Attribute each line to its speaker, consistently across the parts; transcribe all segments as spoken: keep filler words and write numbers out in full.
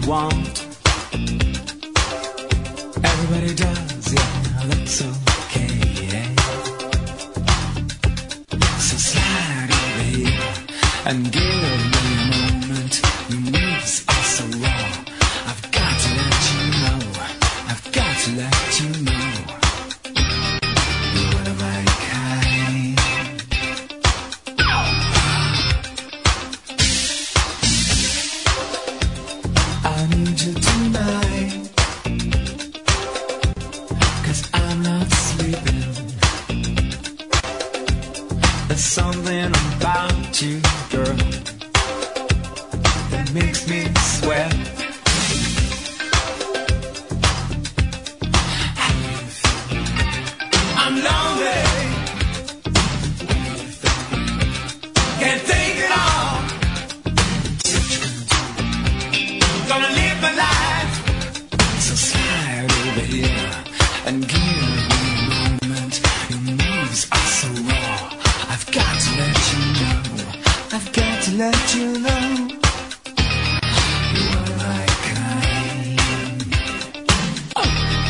Speaker 1: want. Everybody does, yeah, that's okay, yeah. So slide over here and give me a moment. Your moves are so raw. I've got to let you know. I've got to let you know. You're one of my kind. I need you tonight, 'cause I'm not sleeping. There's something about you, girl, that makes me sweat. I'm lonely, can't think it all. Gonna live my life, so slide over here and give me a moment. Your moves are so raw. I've got to let you know. I've got to let you know. You are my kind. Oh.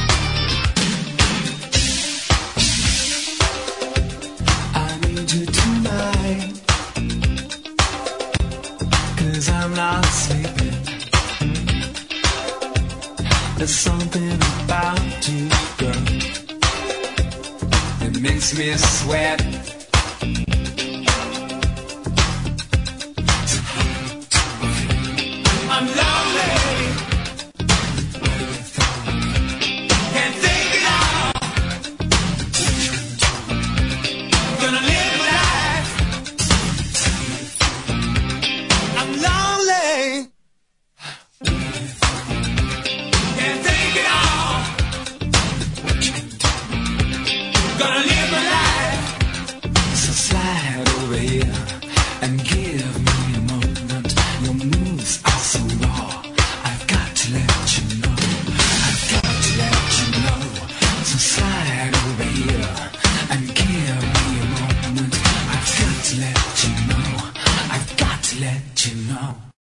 Speaker 1: I need you tonight, 'cause I'm not sleeping. There's something about you, girl, that makes me sweat. I'm lonely, can't think it all. Gonna live my life. I'm lonely, can't think it all. Gonna live my life. So slide over here and